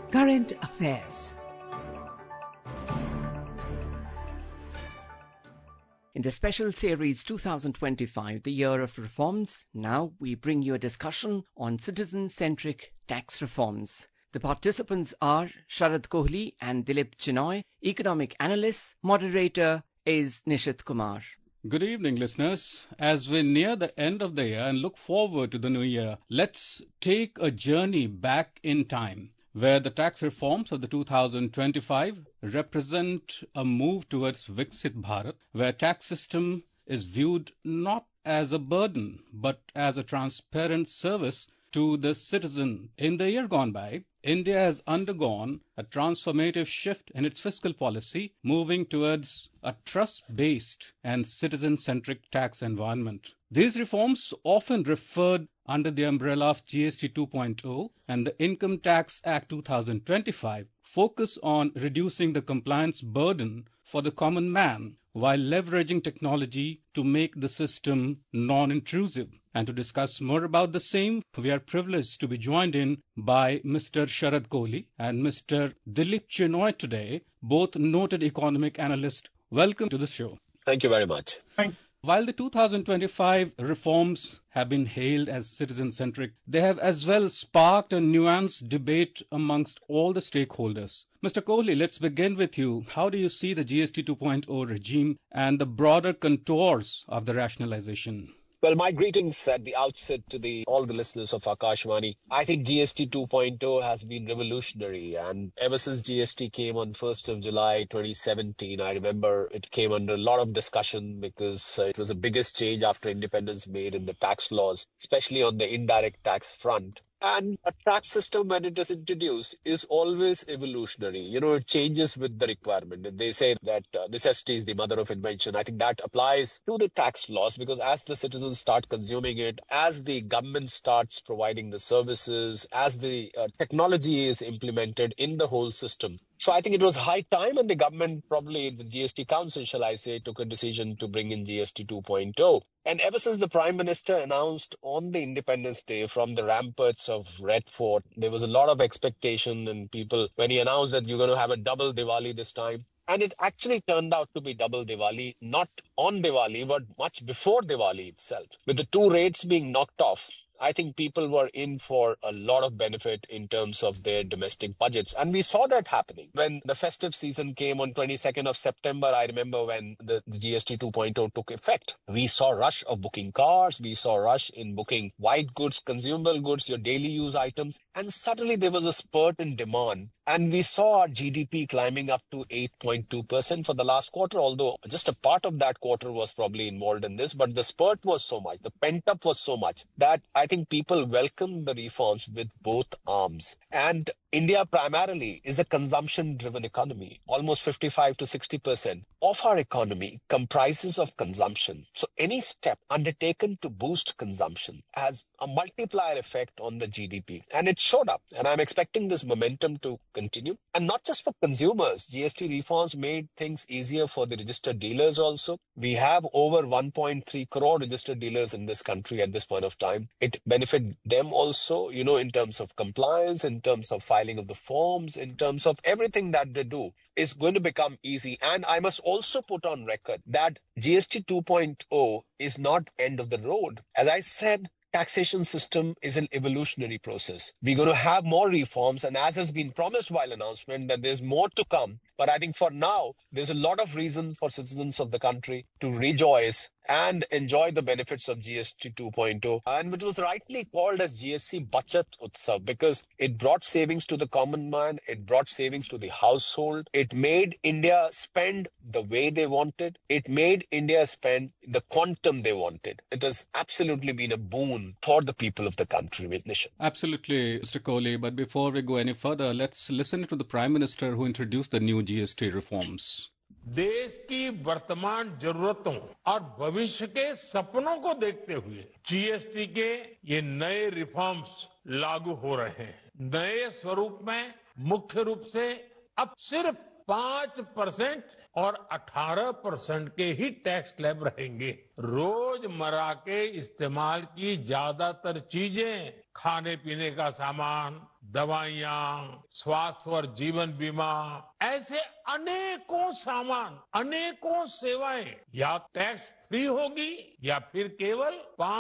Current Affairs. In the special series 2025, the Year of Reforms, now we bring you a discussion on citizen-centric tax reforms. The participants are Sharad Kohli and Dilip Chinoy, economic analysts. Moderator is Nishit Kumar. Good evening, listeners. As we near the end of the year and look forward to the new year, let's take a journey back in time, where the tax reforms of the 2025 represent a move towards Viksit Bharat, where tax system is viewed not as a burden, but as a transparent service to the citizen. In the year gone by, India has undergone a transformative shift in its fiscal policy, moving towards a trust-based and citizen-centric tax environment. These reforms, often referred under the umbrella of GST 2.0 and the Income Tax Act 2025, focus on reducing the compliance burden for the common man while leveraging technology to make the system non-intrusive. And to discuss more about the same, we are privileged to be joined in by Mr. Sharad Kohli and Mr. Dilip Chinoy today, both noted economic analysts. Welcome to the show. Thank you very much. Thanks. While the 2025 reforms have been hailed as citizen-centric, they have as well sparked a nuanced debate amongst all the stakeholders. Mr. Kohli, let's begin with you. How do you see the GST 2.0 regime and the broader contours of the rationalization? Well, my greetings at the outset to all the listeners of Akashvani. I think GST 2.0 has been revolutionary, and ever since GST came on 1st of July 2017, I remember it came under a lot of discussion because it was the biggest change after independence made in the tax laws, especially on the indirect tax front. And a tax system, when it is introduced, is always evolutionary. It changes with the requirement. And they say that necessity is the mother of invention. I think that applies to the tax laws because as the citizens start consuming it, as the government starts providing the services, as the technology is implemented in the whole system. So I think it was high time, and the government, probably the GST Council, shall I say, took a decision to bring in GST 2.0. And ever since the Prime Minister announced on the Independence Day from the ramparts of Red Fort, there was a lot of expectation and people, when he announced that you're going to have a double Diwali this time. And it actually turned out to be double Diwali, not on Diwali, but much before Diwali itself. With the two rates being knocked off, I think people were in for a lot of benefit in terms of their domestic budgets. And we saw that happening. When the festive season came on 22nd of September, I remember when the GST 2.0 took effect, we saw a rush of booking cars, we saw a rush in booking white goods, consumable goods, your daily use items. And suddenly there was a spurt in demand. And we saw our GDP climbing up to 8.2% for the last quarter, although just a part of that quarter was probably involved in this. But the spurt was so much, the pent-up was so much that I think people welcomed the reforms with both arms. And India primarily is a consumption-driven economy. Almost 55 to 60% of our economy comprises of consumption. So any step undertaken to boost consumption has a multiplier effect on the GDP. And it showed up. And I'm expecting this momentum to continue. And not just for consumers. GST reforms made things easier for the registered dealers also. We have over 1.3 crore registered dealers in this country at this point of time. It benefit them also, in terms of compliance, in terms of filing of the forms, in terms of everything that they do is going to become easy. And I must also put on record that GST 2.0 is not end of the road. As I said, taxation system is an evolutionary process. We're going to have more reforms, and as has been promised while announcement that there's more to come. But I think for now, there's a lot of reason for citizens of the country to rejoice and enjoy the benefits of GST 2.0, and which was rightly called as GST Bachat Utsav because it brought savings to the common man, it brought savings to the household, it made India spend the way they wanted, it made India spend the quantum they wanted. It has absolutely been a boon for the people of the country, with Nishan. Absolutely, Mr. Kohli. But before we go any further, let's listen to the Prime Minister who introduced the new GST reforms. देश की वर्तमान जरूरतों और भविष्य के सपनों को देखते हुए जीएसटी के ये नए रिफॉर्म्स लागू हो रहे हैं। नए स्वरूप में मुख्य रूप से अब सिर्फ 5% और 18% के ही टैक्स स्लैब रहेंगे। रोजमर्रा के इस्तेमाल की ज्यादातर चीजें, खाने पीने का सामान, दवाइयां, स्वास्थ्य और जीवन बीमा, ऐसे अनेकों सामान, अनेकों सेवाएं या टैक्स फ्री होगी या फिर केवल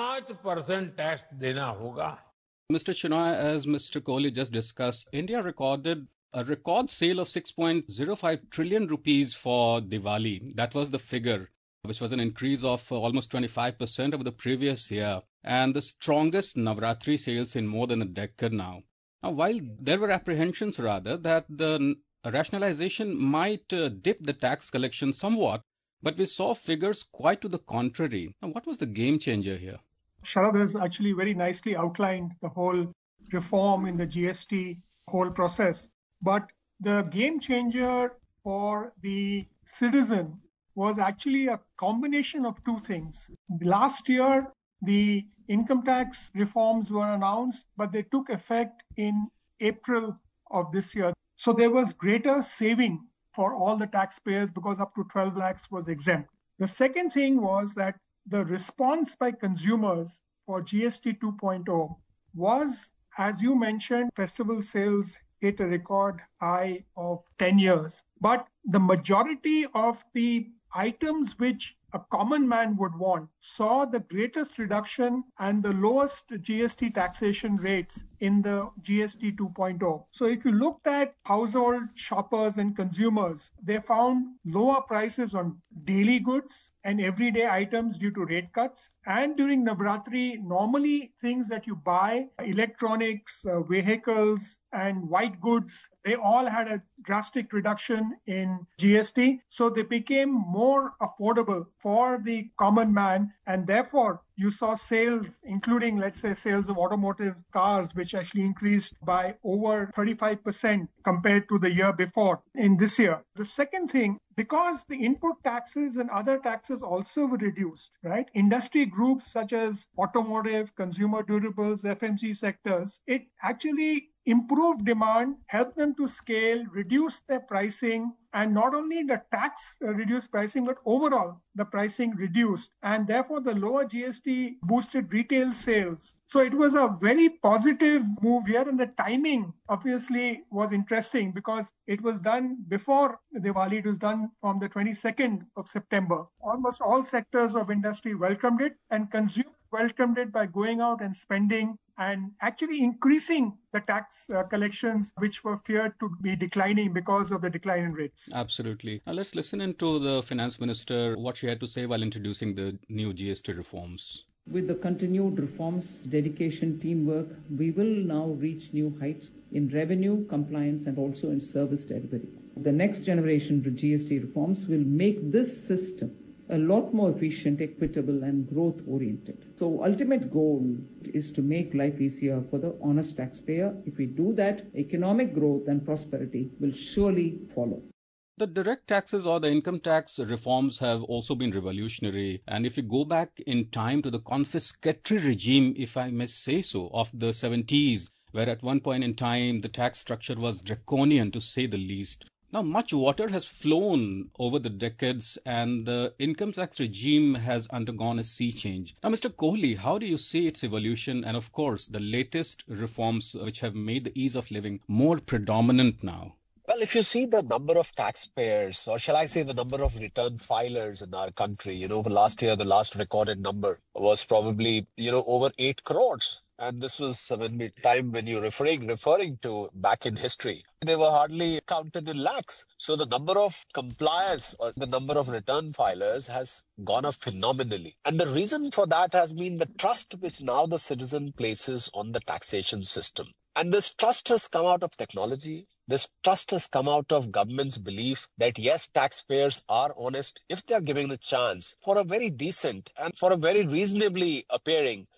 5% टैक्स देना होगा। Mr. Shenoy, as Mr. Kohli just discussed, India recorded a record sale of 6.05 trillion rupees for Diwali. That was the figure, which was an increase of almost 25% over the previous year, and the strongest Navratri sales in more than a decade now. Now, while there were apprehensions rather that the rationalization might dip the tax collection somewhat, but we saw figures quite to the contrary. Now, what was the game changer here? Sharad has actually very nicely outlined the whole reform in the GST whole process. But the game changer for the citizen was actually a combination of two things. Last year, the income tax reforms were announced, but they took effect in April of this year. So there was greater saving for all the taxpayers because up to 12 lakhs was exempt. The second thing was that the response by consumers for GST 2.0 was, as you mentioned, festival sales hit a record high of 10 years. But the majority of the items which a common man would want saw the greatest reduction and the lowest GST taxation rates in the GST 2.0. So if you looked at household shoppers and consumers, they found lower prices on daily goods and everyday items due to rate cuts. And during Navratri, normally things that you buy, electronics, vehicles, and white goods, they all had a drastic reduction in GST. So they became more affordable for the common man. And therefore, you saw sales, including, let's say, sales of automotive cars, which actually increased by over 35% compared to the year before in this year. The second thing, because the input taxes and other taxes also were reduced, right? Industry groups such as automotive, consumer durables, FMC sectors, it actually improved demand, helped them to scale, reduce their pricing, and not only the tax reduced pricing, but overall the pricing reduced. And therefore, the lower GST boosted retail sales. So it was a very positive move here. And the timing obviously was interesting because it was done before Diwali. It was done from the 22nd of September. Almost all sectors of industry welcomed it, and consumers welcomed it by going out and spending and actually increasing the tax collections, which were feared to be declining because of the decline in rates. Absolutely. Now let's listen into the Finance Minister, what she had to say while introducing the new GST reforms. With the continued reforms, dedication, teamwork, we will now reach new heights in revenue, compliance, and also in service delivery. The next generation of GST reforms will make this system a lot more efficient, equitable, and growth-oriented. So ultimate goal is to make life easier for the honest taxpayer. If we do that, economic growth and prosperity will surely follow. The direct taxes or the income tax reforms have also been revolutionary. And if you go back in time to the confiscatory regime, if I may say so, of the 70s, where at one point in time the tax structure was draconian to say the least. Now, much water has flown over the decades and the income tax regime has undergone a sea change. Now, Mr. Kohli, how do you see its evolution and, of course, the latest reforms which have made the ease of living more predominant now? Well, if you see the number of taxpayers, or shall I say the number of return filers in our country, last year, the last recorded number was probably, over 8 crores. And this was time when you're referring to back in history. They were hardly counted in lakhs. So the number of compliers or the number of return filers has gone up phenomenally. And the reason for that has been the trust which now the citizen places on the taxation system. And this trust has come out of technology. This trust has come out of government's belief that yes, taxpayers are honest if they are given a chance for a very decent and for a very reasonably appearing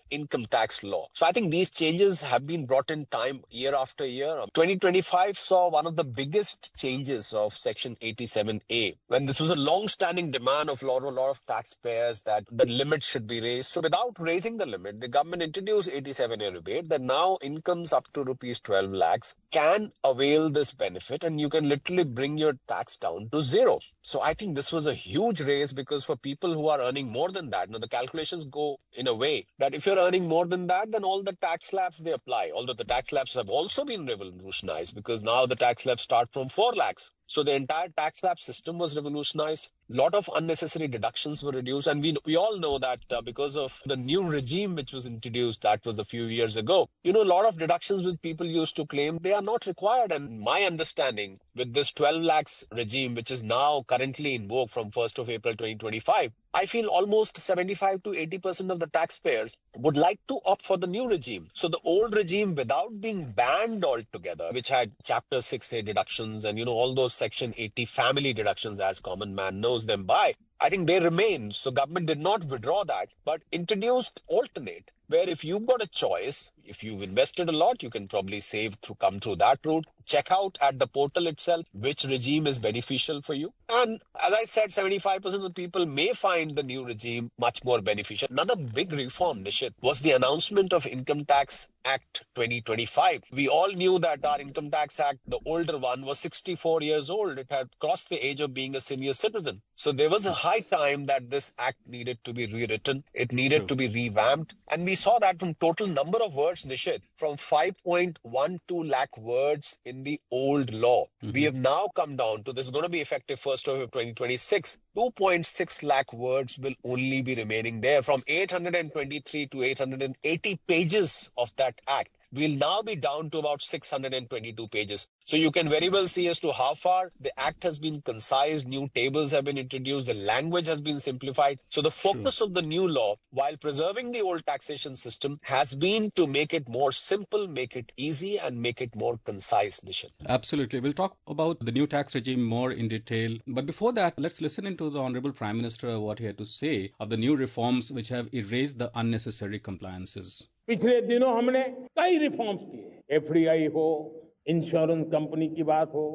income tax law. So I think these changes have been brought in time year after year. 2025 saw one of the biggest changes of Section 87A, when this was a long-standing demand of a lot of taxpayers that the limit should be raised. So without raising the limit, the government introduced 87A rebate that now incomes up to rupees 12 lakhs can avail this benefit, and you can literally bring your tax down to zero. So I think this was a huge raise, because for people who are earning more than that, now the calculations go in a way that if you're earning more than that, then all the tax slabs they apply. Although the tax slabs have also been revolutionized, because now the tax slabs start from 4 lakhs. So the entire tax slab system was revolutionized. A lot of unnecessary deductions were reduced. And we all know that because of the new regime which was introduced, that was a few years ago, a lot of deductions which people used to claim, they are not required. And my understanding with this 12 lakhs regime, which is now currently in vogue from 1st of April 2025, I feel almost 75 to 80% of the taxpayers would like to opt for the new regime. So the old regime, without being banned altogether, which had Chapter 6A deductions and, all those Section 80 family deductions as common man knows them by, I think they remain. So government did not withdraw that, but introduced alternate, where if you've got a choice, if you've invested a lot, you can probably come through that route. Check out at the portal itself which regime is beneficial for you. And as I said, 75% of the people may find the new regime much more beneficial. Another big reform, Nishit, was the announcement of Income Tax Act 2025. We all knew that our Income Tax Act, the older one, was 64 years old. It had crossed the age of being a senior citizen. So there was a high time that this act needed to be rewritten. It needed to be revamped. And we saw that from total number of words, Nishit, from 5.12 lakh words in the old law. We have now come down to, this is going to be effective 1st of 2026, 2.6 lakh words will only be remaining there. From 823 to 880 pages of that act, we'll now be down to about 622 pages. So you can very well see as to how far the act has been concised, new tables have been introduced, the language has been simplified. So the focus of the new law, while preserving the old taxation system, has been to make it more simple, make it easy, and make it more concise, Nishan. Absolutely. We'll talk about the new tax regime more in detail. But before that, let's listen into the Honorable Prime Minister, what he had to say of the new reforms which have erased the unnecessary compliances. पिछले दिनों हमने कई reforms किए, FDI हो, insurance company की बात हो,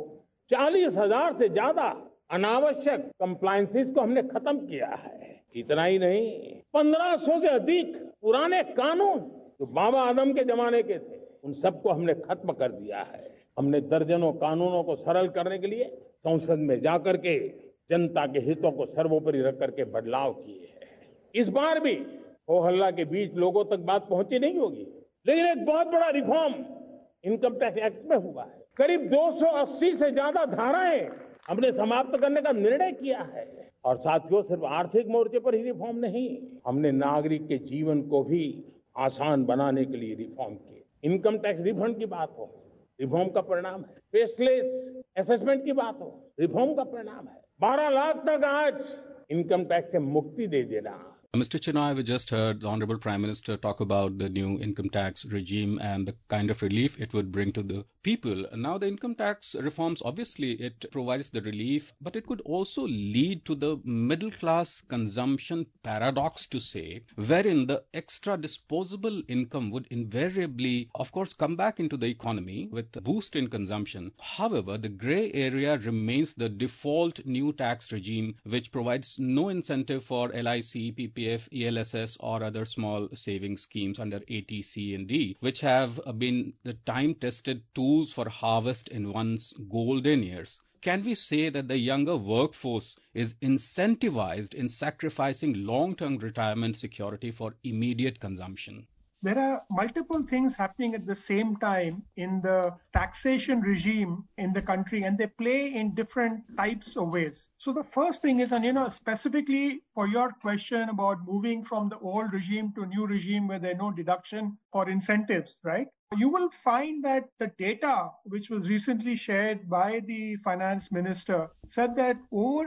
40,000 से ज्यादा अनावश्यक कंप्लायंसेस को हमने खत्म किया है। इतना ही नहीं, 1500 से अधिक पुराने कानून जो बाबा आदम के जमाने के थे, उन सबको हमने खत्म कर दिया है। हमने दर्जनों कानूनों को सरल करने के लिए संसद में जाकर के जनता के हितों को सर्वोपरि रख करके बदलाव किए हैं। इस बार भी हो हल्ला के बीच लोगों तक बात पहुंची नहीं होगी, लेकिन एक बहुत बड़ा रिफॉर्म इनकम टैक्स एक्ट में हुआ है। करीब 280 से ज्यादा धाराएं हमने समाप्त करने का निर्णय किया है। और साथियों, सिर्फ आर्थिक मोर्चे पर ही रिफॉर्म नहीं, हमने नागरिक के जीवन को भी आसान बनाने के लिए रिफॉर्म किए। इनकम टैक्स रिफंड की बात हो, रिफॉर्म का परिणाम है। फेसलेस असेसमेंट की बात हो, रिफॉर्म का परिणाम है। 12 लाख तक आज इनकम टैक्स से मुक्ति दे देना। Mr. Chinoy, we just heard the Honorable Prime Minister talk about the new income tax regime and the kind of relief it would bring to the people. Now, the income tax reforms, obviously, it provides the relief, but it could also lead to the middle class consumption paradox, to say, wherein the extra disposable income would invariably, of course, come back into the economy with a boost in consumption. However, the grey area remains the default new tax regime, which provides no incentive for LIC, PPF, ELSS or other small savings schemes under AT, C and D, which have been the time-tested tools for harvest in one's golden years. Can we say that the younger workforce is incentivized in sacrificing long-term retirement security for immediate consumption? There are multiple things happening at the same time in the taxation regime in the country, and they play in different types of ways. So the first thing is, and specifically for your question about moving from the old regime to new regime where there's no deduction for incentives, right? You will find that the data which was recently shared by the finance minister said that over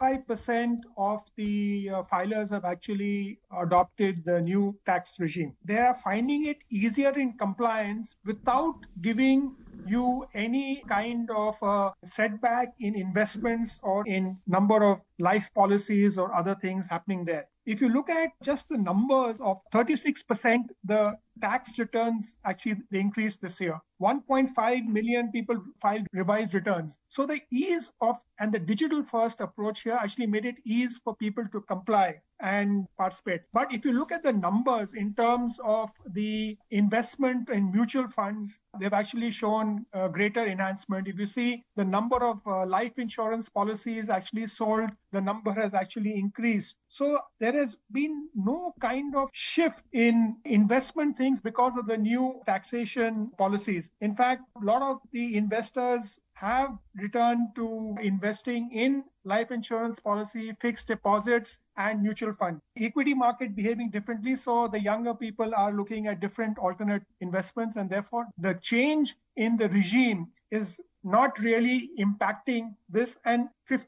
85% of the filers have actually adopted the new tax regime. They are finding it easier in compliance without giving you any kind of setback in investments or in number of life policies or other things happening there. if you look at just the numbers of 36%, the tax returns actually they increased this year. 1.5 million people filed revised returns. So the ease of and the digital first approach here actually made it easy for people to comply and participate. But if you look at the numbers in terms of the investment in mutual funds, they've actually shown a greater enhancement. If you see the number of life insurance policies actually sold, the number has actually increased. So there has been no kind of shift in investment things because of the new taxation policies. In fact, a lot of the investors have returned to investing in life insurance policy, fixed deposits, and mutual funds. Equity market behaving differently, so the younger people are looking at different alternate investments, and therefore the change in the regime is not really impacting this. And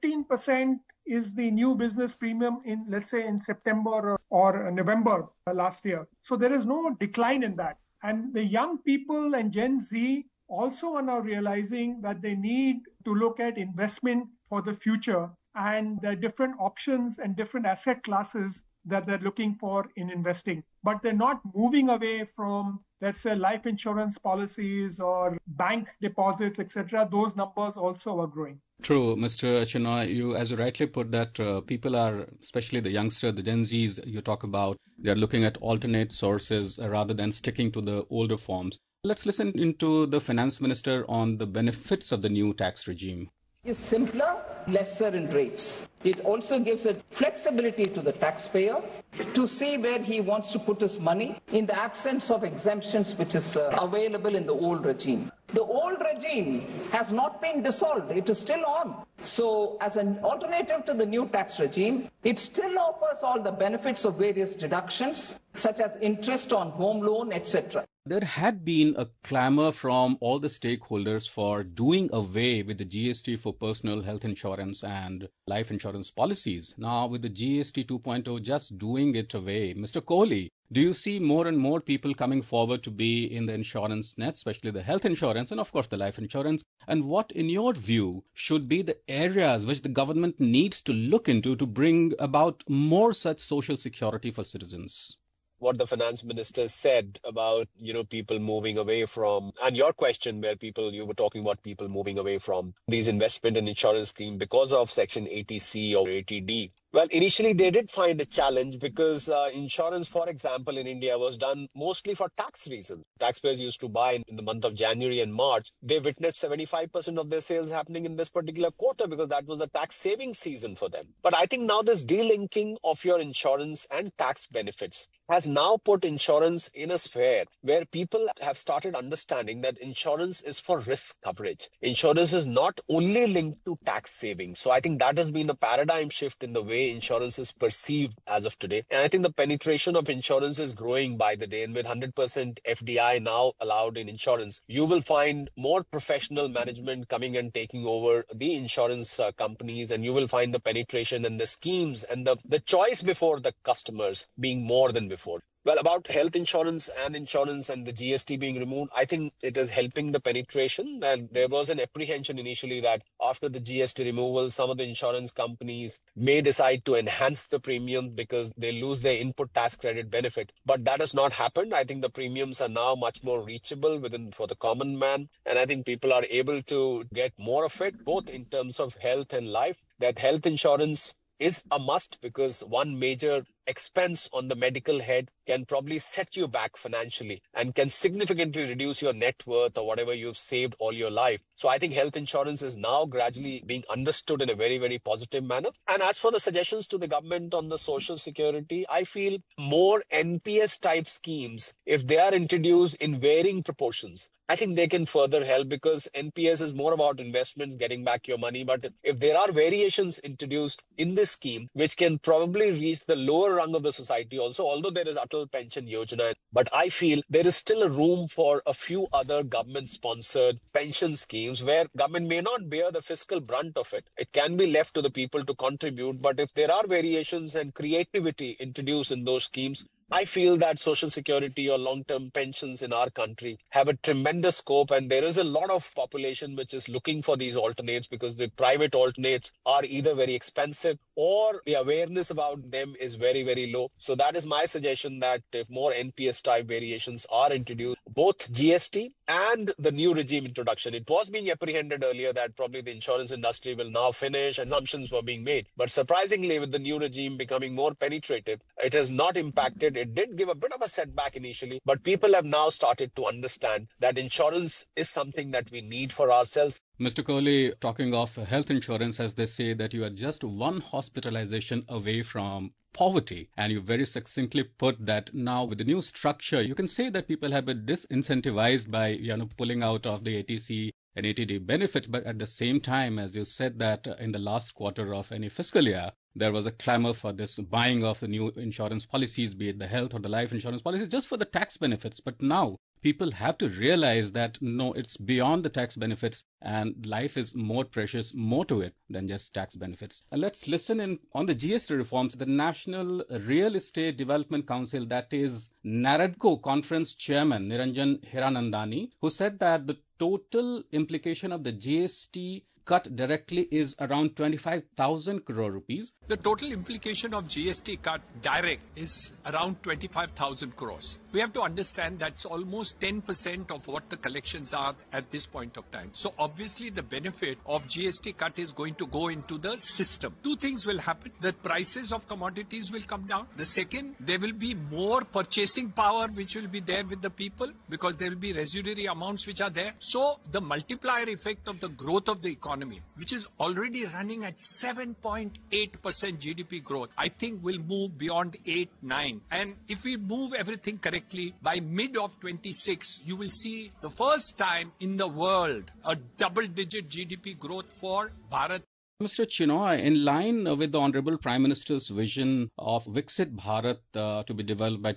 15% is the new business premium in, let's say, in September or November last year. So there is no decline in that. And the young people and Gen Z also are now realizing that they need to look at investment for the future, and there are different options and different asset classes that they're looking for in investing. But they're not moving away from, let's say, life insurance policies or bank deposits, etc. Those numbers also are growing. True, Mr. Chenoy, you, as you rightly put, that people are, especially the youngster, the Gen Zs you talk about, they're looking at alternate sources rather than sticking to the older forms. Let's listen into the finance minister on the benefits of the new tax regime. Is simpler, lesser in rates. It also gives a flexibility to the taxpayer to see where he wants to put his money in the absence of exemptions which is available in the old regime. The old regime has not been dissolved. It is still on. So as an alternative to the new tax regime, it still offers all the benefits of various deductions, such as interest on home loan, etc. There had been a clamor from all the stakeholders for doing away with the GST for personal health insurance and life insurance policies. Now, with the GST 2.0 just doing it away, Mr. Kohli, do you see more and more people coming forward to be in the insurance net, especially the health insurance and, of course, the life insurance? And what, in your view, should be the areas which the government needs to look into to bring about more such social security for citizens? What the finance minister said about, people moving away from, and your question where you were talking about people moving away from these investment and insurance schemes because of Section 80C or 80D. Well, initially they did find a challenge because insurance, for example, in India was done mostly for tax reasons. Taxpayers used to buy in the month of January and March. They witnessed 75% of their sales happening in this particular quarter because that was a tax saving season for them. But I think now this delinking of your insurance and tax benefits has now put insurance in a sphere where people have started understanding that insurance is for risk coverage. Insurance is not only linked to tax savings. So I think that has been a paradigm shift in the way insurance is perceived as of today. And I think the penetration of insurance is growing by the day. And with 100% FDI now allowed in insurance, you will find more professional management coming and taking over the insurance companies. And you will find the penetration and the schemes and the choice before the customers being more than before. Well, about health insurance and the GST being removed, I think it is helping the penetration. And there was an apprehension initially that after the GST removal, some of the insurance companies may decide to enhance the premium because they lose their input tax credit benefit. But that has not happened. I think the premiums are now much more reachable for the common man. And I think people are able to get more of it, both in terms of health and life. That health insurance is a must because one major expense on the medical head can probably set you back financially and can significantly reduce your net worth or whatever you've saved all your life. So I think health insurance is now gradually being understood in a very, very positive manner. And as for the suggestions to the government on the social security, I feel more NPS type schemes, if they are introduced in varying proportions, I think they can further help because NPS is more about investments, getting back your money. But if there are variations introduced in this scheme, which can probably reach the lower rung of the society also, although there is Atal Pension Yojana, but I feel there is still a room for a few other government-sponsored pension schemes where government may not bear the fiscal brunt of it. It can be left to the people to contribute. But if there are variations and creativity introduced in those schemes, I feel that social security or long-term pensions in our country have a tremendous scope, and there is a lot of population which is looking for these alternates because the private alternates are either very expensive or the awareness about them is very, very low. So that is my suggestion, that if more NPS type variations are introduced, both GST and the new regime introduction, it was being apprehended earlier that probably the insurance industry will now finish, assumptions were being made. But surprisingly, with the new regime becoming more penetrative, it has not impacted. It did give a bit of a setback initially, but people have now started to understand that insurance is something that we need for ourselves. Mr. Kohli, talking of health insurance, as they say that you are just one hospitalization away from poverty, and you very succinctly put that now with the new structure, you can say that people have been disincentivized by pulling out of the ATC and ATD benefits, but at the same time, as you said that in the last quarter of any fiscal year, there was a clamor for this buying of the new insurance policies, be it the health or the life insurance policies, just for the tax benefits. But now people have to realize that no, it's beyond the tax benefits and life is more precious, more to it than just tax benefits. And let's listen in on the GST reforms. The National Real Estate Development Council, that is NAREDCO Conference Chairman Niranjan Hiranandani, who said that the total implication of the GST cut directly is around 25,000 crore rupees. The total implication of GST cut direct is around 25,000 crores. We have to understand that's almost 10% of what the collections are at this point of time. So obviously the benefit of GST cut is going to go into the system. Two things will happen. The prices of commodities will come down. The second, there will be more purchasing power which will be there with the people because there will be residuary amounts which are there. So the multiplier effect of the growth of the economy, which is already running at 7.8% GDP growth, I think will move beyond 8-9. And if we move everything correctly, by mid of 26, you will see the first time in the world a double-digit GDP growth for Bharat. Mr. Chinoy, in line with the Honorable Prime Minister's vision of Viksit Bharat to be developed by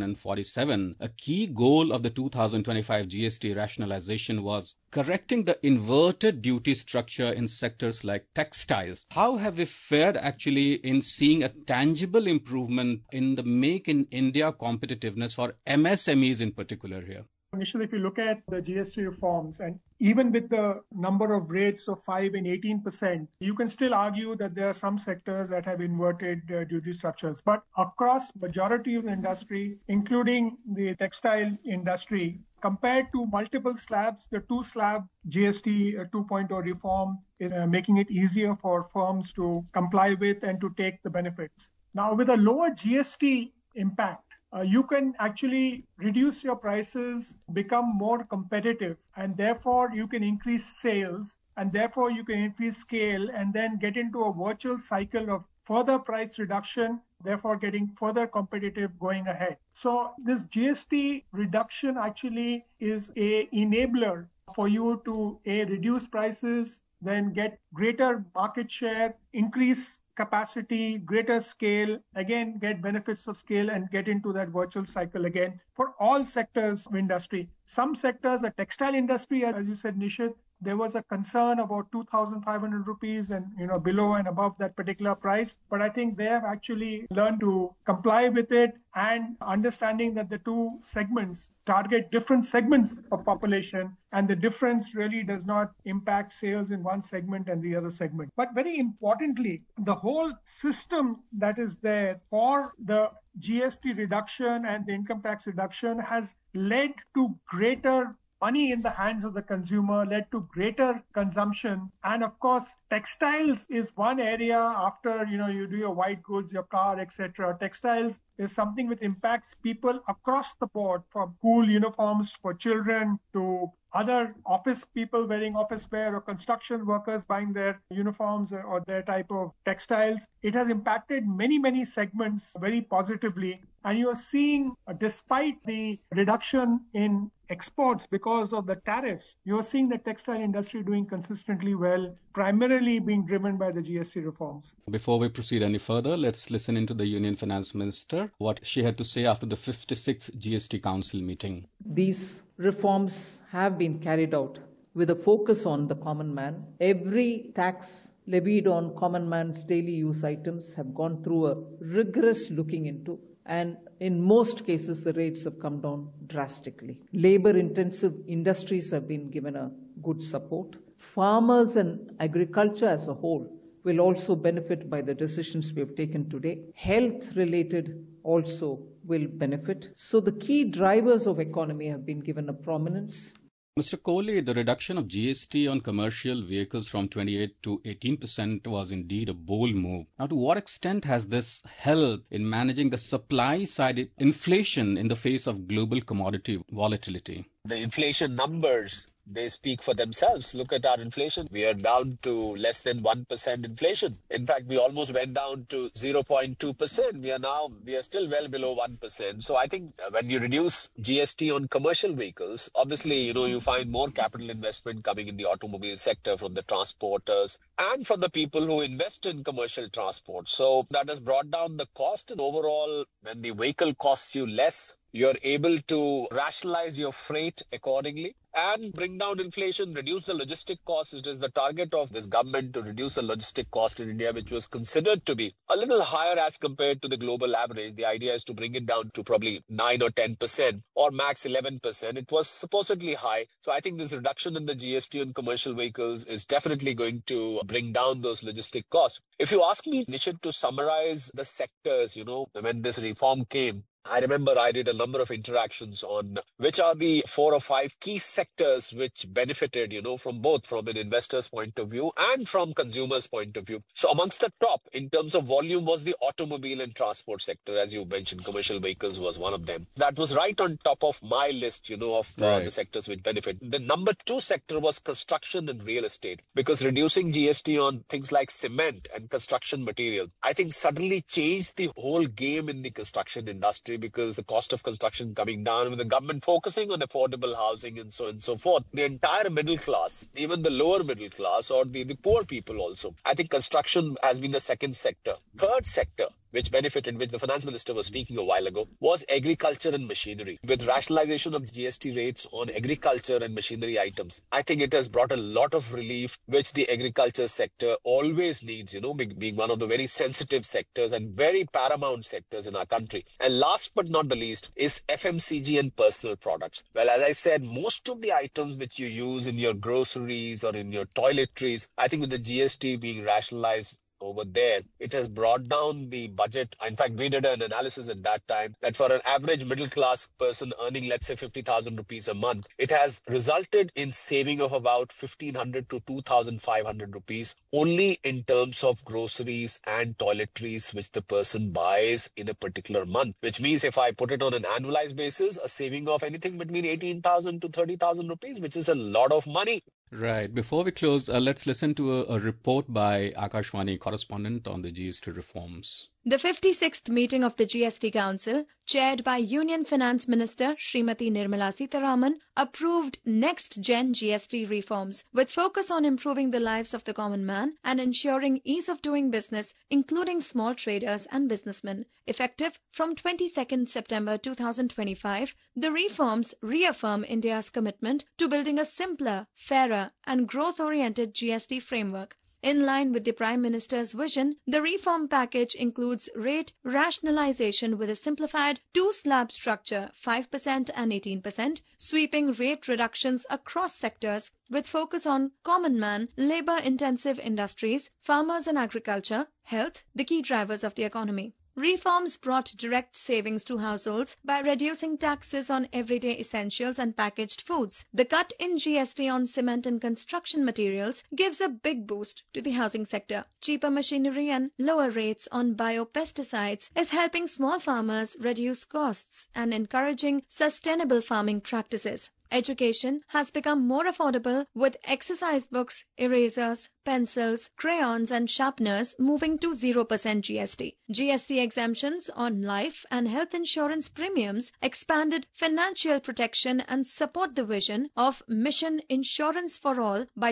2047, a key goal of the 2025 GST rationalization was correcting the inverted duty structure in sectors like textiles. How have we fared actually in seeing a tangible improvement in the Make in India competitiveness for MSMEs in particular here? Initially, if you look at the GST reforms, and even with the number of rates of 5 and 18%, you can still argue that there are some sectors that have inverted duty structures. But across majority of the industry, including the textile industry, compared to multiple slabs, the two-slab GST 2.0 reform is making it easier for firms to comply with and to take the benefits. Now, with a lower GST impact, you can actually reduce your prices, become more competitive, and therefore you can increase sales, and therefore you can increase scale, and then get into a virtual cycle of further price reduction, therefore getting further competitive going ahead. So this GST reduction actually is an enabler for you to reduce prices, then get greater market share, increase capacity, greater scale, again, get benefits of scale and get into that virtual cycle again for all sectors of industry. Some sectors, the textile industry, as you said, Nishit, there was a concern about 2,500 rupees and below and above that particular price. But I think they have actually learned to comply with it and understanding that the two segments target different segments of population and the difference really does not impact sales in one segment and the other segment. But very importantly, the whole system that is there for the GST reduction and the income tax reduction has led to greater money in the hands of the consumer, led to greater consumption. And of course, textiles is one area after, you do your white goods, your car, etc. Textiles is something which impacts people across the board, from school uniforms for children to other office people wearing office wear or construction workers buying their uniforms or their type of textiles. It has impacted many, many segments very positively. And you're seeing, despite the reduction in exports because of the tariffs, you're seeing the textile industry doing consistently well, primarily being driven by the GST reforms. Before we proceed any further, let's listen into the Union Finance Minister, what she had to say after the 56th GST Council meeting. These reforms have been carried out with a focus on the common man. Every tax levied on common man's daily use items have gone through a rigorous looking into. and in most cases, the rates have come down drastically. Labor-intensive industries have been given a good support. Farmers and agriculture as a whole will also benefit by the decisions we have taken today. Health-related also will benefit. So the key drivers of economy have been given a prominence. Mr. Kohli, the reduction of GST on commercial vehicles from 28 to 18% was indeed a bold move. Now, to what extent has this helped in managing the supply side inflation in the face of global commodity volatility? The inflation numbers, they speak for themselves. Look at our inflation. We are down to less than 1% inflation. In fact, we almost went down to 0.2%. We are still well below 1%. So I think when you reduce GST on commercial vehicles, obviously, you find more capital investment coming in the automobile sector from the transporters and from the people who invest in commercial transport. So that has brought down the cost, and overall, when the vehicle costs you less, you're able to rationalize your freight accordingly and bring down inflation, reduce the logistic costs. It is the target of this government to reduce the logistic cost in India, which was considered to be a little higher as compared to the global average. The idea is to bring it down to probably 9 or 10% or max 11%. It was supposedly high. So I think this reduction in the GST on commercial vehicles is definitely going to bring down those logistic costs. If you ask me, Nishit, to summarize the sectors, when this reform came, I remember I did a number of interactions on which are the 4 or 5 key sectors which benefited, from an investor's point of view and from consumers' point of view. So amongst the top in terms of volume was the automobile and transport sector. As you mentioned, commercial vehicles was one of them. That was right on top of my list, of the sectors which benefit. The number 2 sector was construction and real estate, because reducing GST on things like cement and construction material, I think suddenly changed the whole game in the construction industry, because the cost of construction coming down, with the government focusing on affordable housing and so on and so forth, the entire middle class, even the lower middle class or the poor people also, I think construction has been the second sector. Third sector, which benefited, which the finance minister was speaking a while ago, was agriculture and machinery. With rationalization of GST rates on agriculture and machinery items, I think it has brought a lot of relief, which the agriculture sector always needs, being one of the very sensitive sectors and very paramount sectors in our country. And last but not the least is FMCG and personal products. Well, as I said, most of the items which you use in your groceries or in your toiletries, I think with the GST being rationalized over there, it has brought down the budget. In fact, we did an analysis at that time that for an average middle class person earning, let's say, 50,000 rupees a month, it has resulted in saving of about 1,500 to 2,500 rupees only in terms of groceries and toiletries which the person buys in a particular month. Which means if I put it on an annualized basis, a saving of anything between 18,000 to 30,000 rupees, which is a lot of money. Right. Before we close, let's listen to a report by Akashvani correspondent on the GST reforms. The 56th meeting of the GST Council, chaired by Union Finance Minister Srimati Nirmala Sitharaman, approved next-gen GST reforms with focus on improving the lives of the common man and ensuring ease of doing business, including small traders and businessmen. Effective from 22nd September 2025, the reforms reaffirm India's commitment to building a simpler, fairer and growth-oriented GST framework. In line with the Prime Minister's vision, the reform package includes rate rationalization with a simplified 2-slab structure, 5% and 18%, sweeping rate reductions across sectors with focus on common man, labor-intensive industries, farmers and agriculture, health, the key drivers of the economy. Reforms brought direct savings to households by reducing taxes on everyday essentials and packaged foods. The cut in GST on cement and construction materials gives a big boost to the housing sector. Cheaper machinery and lower rates on biopesticides is helping small farmers reduce costs and encouraging sustainable farming practices. Education has become more affordable with exercise books, erasers, pencils, crayons and sharpeners moving to 0% GST. GST exemptions on life and health insurance premiums expanded financial protection and support the vision of Mission Insurance for All by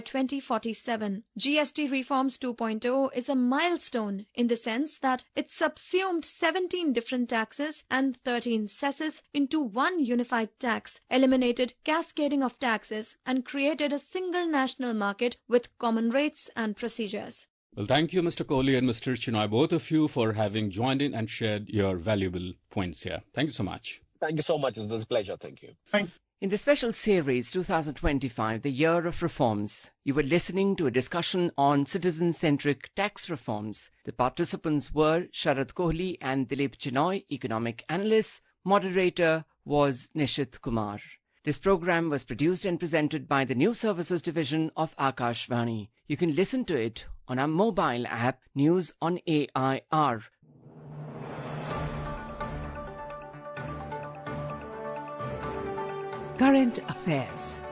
2047. GST Reforms 2.0 is a milestone in the sense that it subsumed 17 different taxes and 13 cesses into one unified tax, eliminated cascading of taxes and created a single national market with common rates and procedures. Well, thank you, Mr. Kohli and Mr. Chinoy, both of you, for having joined in and shared your valuable points here. Thank you so much. Thank you so much. It was a pleasure. Thank you. Thanks. In the special series 2025, the Year of Reforms, you were listening to a discussion on citizen-centric tax reforms. The participants were Sharad Kohli and Dilip Chinoy, economic analysts. Moderator was Nishit Kumar. This program was produced and presented by the News Services Division of Akashvani. You can listen to it on our mobile app, News on AIR. Current affairs.